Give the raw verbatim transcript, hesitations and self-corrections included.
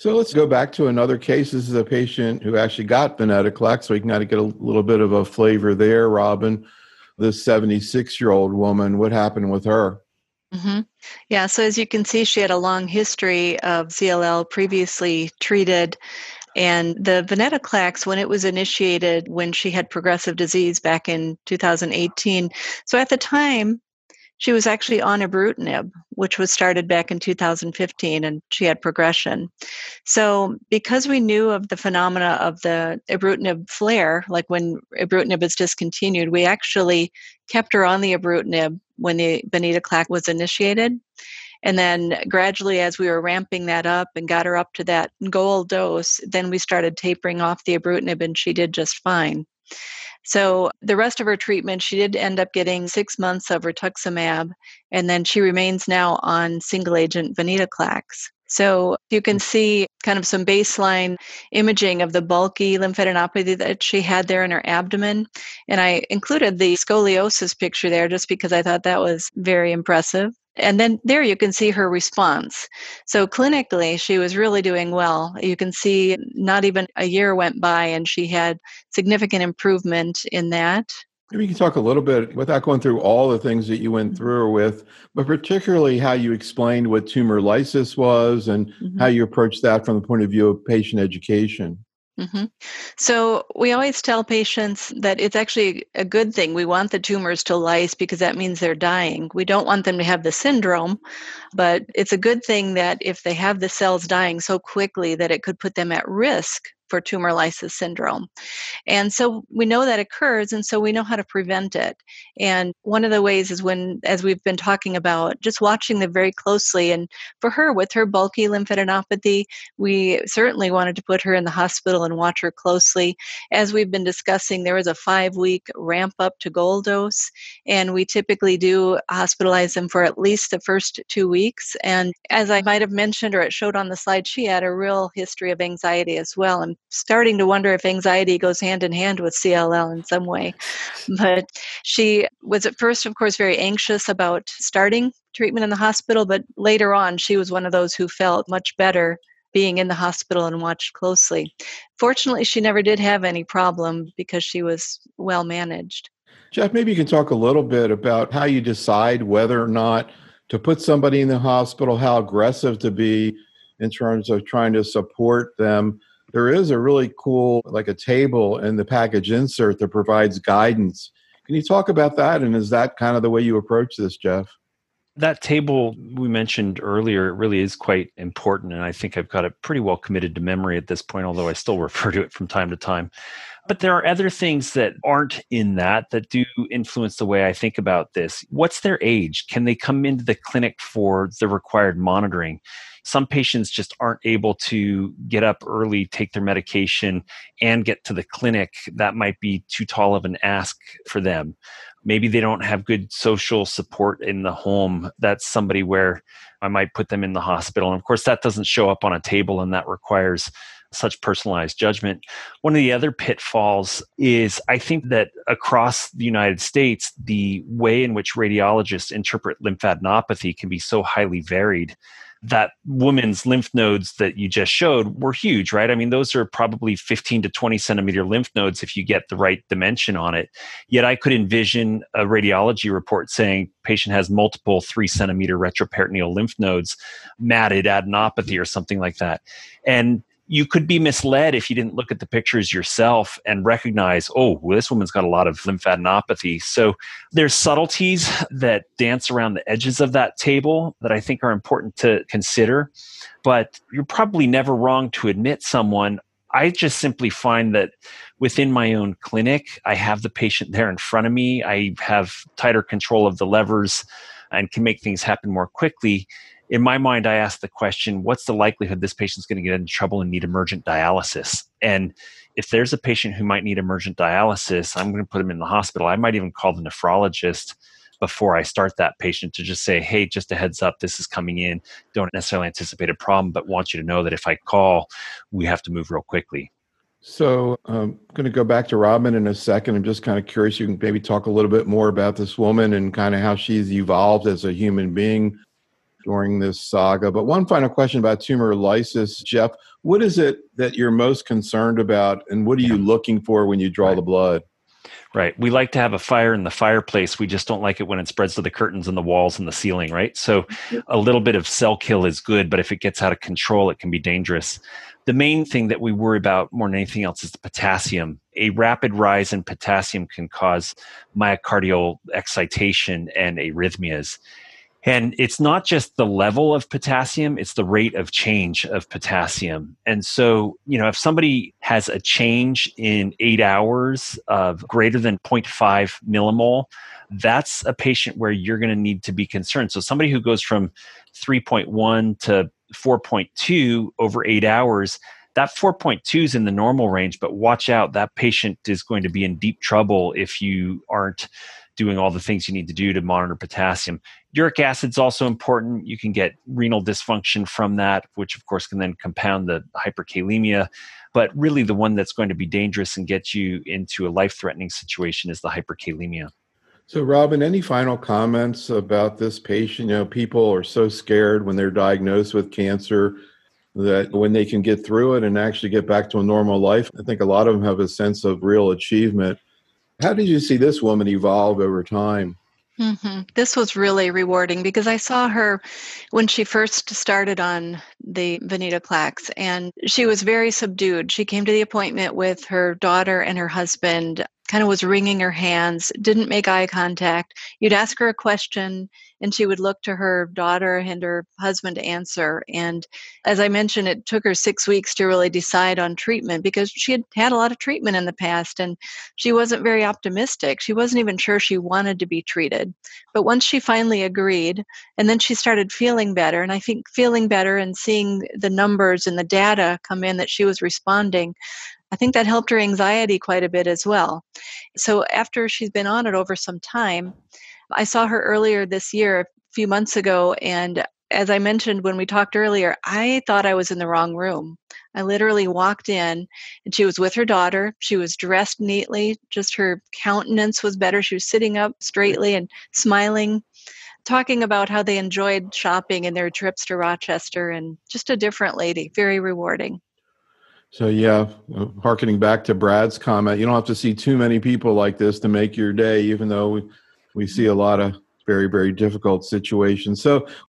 So let's go back to another case. This is a patient who actually got venetoclax, so we can kind of get a little bit of a flavor there, Robin. This seventy-six-year-old woman, what happened with her? hmm Yeah, so as you can see, she had a long history of C L L previously treated. And the venetoclax, when it was initiated when she had progressive disease back in two thousand eighteen, so at the time, she was actually on ibrutinib, which was started back in two thousand fifteen, and she had progression. So because we knew of the phenomena of the ibrutinib flare, like when ibrutinib is discontinued, we actually kept her on the ibrutinib when the venetoclax was initiated. And then gradually, as we were ramping that up and got her up to that goal dose, then we started tapering off the ibrutinib, and she did just fine. So the rest of her treatment, she did end up getting six months of rituximab, and then she remains now on single-agent venetoclax. So you can see kind of some baseline imaging of the bulky lymphadenopathy that she had there in her abdomen. And I included the scoliosis picture there just because I thought that was very impressive. And then there you can see her response. So clinically, she was really doing well. You can see not even a year went by and she had significant improvement in that. Maybe you can talk a little bit, without going through all the things that you went through with, but particularly how you explained what tumor lysis was and Mm-hmm. how you approached that from the point of view of patient education. Mm-hmm. So we always tell patients that it's actually a good thing. We want the tumors to lyse because that means they're dying. We don't want them to have the syndrome, but it's a good thing that if they have the cells dying so quickly that it could put them at risk for tumor lysis syndrome. And so we know that occurs, and so we know how to prevent it. And one of the ways is when, as we've been talking about, just watching them very closely. And for her, with her bulky lymphadenopathy, we certainly wanted to put her in the hospital and watch her closely. As we've been discussing, there was a five-week ramp up to goal dose, and we typically do hospitalize them for at least the first two weeks. And as I might have mentioned, or it showed on the slide, she had a real history of anxiety as well. I'm starting to wonder if anxiety goes hand in hand with C L L in some way. But she was at first, of course, very anxious about starting treatment in the hospital, but later on, she was one of those who felt much better being in the hospital and watched closely. Fortunately, she never did have any problem because she was well managed. Jeff, maybe you can talk a little bit about how you decide whether or not to put somebody in the hospital, how aggressive to be in terms of trying to support them. There is a really cool, like a table in the package insert that provides guidance. Can you talk about that? And is that kind of the way you approach this, Jeff? That table we mentioned earlier really is quite important, and I think I've got it pretty well committed to memory at this point, although I still refer to it from time to time. But there are other things that aren't in that that do influence the way I think about this. What's their age? Can they come into the clinic for the required monitoring? Some patients just aren't able to get up early, take their medication, and get to the clinic. That might be too tall of an ask for them. Maybe they don't have good social support in the home. That's somebody where I might put them in the hospital. And of course, that doesn't show up on a table, and that requires such personalized judgment. One of the other pitfalls is I think that across the United States, the way in which radiologists interpret lymphadenopathy can be so highly varied. That woman's lymph nodes that you just showed were huge, right? I mean, those are probably fifteen to twenty centimeter lymph nodes if you get the right dimension on it. Yet I could envision a radiology report saying patient has multiple three centimeter retroperitoneal lymph nodes, matted adenopathy or something like that. And you could be misled if you didn't look at the pictures yourself and recognize, oh, well, this woman's got a lot of lymphadenopathy. So there's subtleties that dance around the edges of that table that I think are important to consider. But you're probably never wrong to admit someone. I just simply find that within my own clinic, I have the patient there in front of me. I have tighter control of the levers and can make things happen more quickly. In my mind, I ask the question, what's the likelihood this patient's going to get into trouble and need emergent dialysis? And if there's a patient who might need emergent dialysis, I'm going to put them in the hospital. I might even call the nephrologist before I start that patient to just say, hey, just a heads up, this is coming in. Don't necessarily anticipate a problem, but want you to know that if I call, we have to move real quickly. So I'm going to go back to Robin in a second. I'm just kind of curious. You can maybe talk a little bit more about this woman and kind of how she's evolved as a human being. during this saga. But one final question about tumor lysis, Jeff. What is it that you're most concerned about, and what are you looking for when you draw Right. the blood? Right. We like to have a fire in the fireplace. We just don't like it when it spreads to the curtains and the walls and the ceiling, right? So a little bit of cell kill is good, but if it gets out of control, it can be dangerous. The main thing that we worry about more than anything else is the potassium. A rapid rise in potassium can cause myocardial excitation and arrhythmias. And it's not just the level of potassium, it's the rate of change of potassium. And so, you know, if somebody has a change in eight hours of greater than zero point five millimole, that's a patient where you're going to need to be concerned. So somebody who goes from three point one to four point two over eight hours, that four point two is in the normal range, but watch out, that patient is going to be in deep trouble if you aren't doing all the things you need to do to monitor potassium. Uric acid is also important. You can get renal dysfunction from that, which of course can then compound the hyperkalemia. But really the one that's going to be dangerous and get you into a life-threatening situation is the hyperkalemia. So, Robin, any final comments about this patient? You know, people are so scared when they're diagnosed with cancer that when they can get through it and actually get back to a normal life, I think a lot of them have a sense of real achievement. How did you see this woman evolve over time? Mm-hmm. This was really rewarding because I saw her when she first started on the venetoclax, and she was very subdued. She came to the appointment with her daughter and her husband, kind of was wringing her hands, didn't make eye contact. You'd ask her a question, and she would look to her daughter and her husband to answer. And as I mentioned, it took her six weeks to really decide on treatment because she had had a lot of treatment in the past, and she wasn't very optimistic. She wasn't even sure she wanted to be treated. But once she finally agreed, and then she started feeling better, and I think feeling better and seeing the numbers and the data come in that she was responding, I think that helped her anxiety quite a bit as well. So after she's been on it over some time, I saw her earlier this year, a few months ago, and as I mentioned when we talked earlier, I thought I was in the wrong room. I literally walked in and she was with her daughter. She was dressed neatly, just her countenance was better. She was sitting up straightly and smiling, talking about how they enjoyed shopping and their trips to Rochester, and just a different lady, very rewarding. So, yeah, hearkening back to Brad's comment, you don't have to see too many people like this to make your day, even though we, we see a lot of very, very difficult situations. So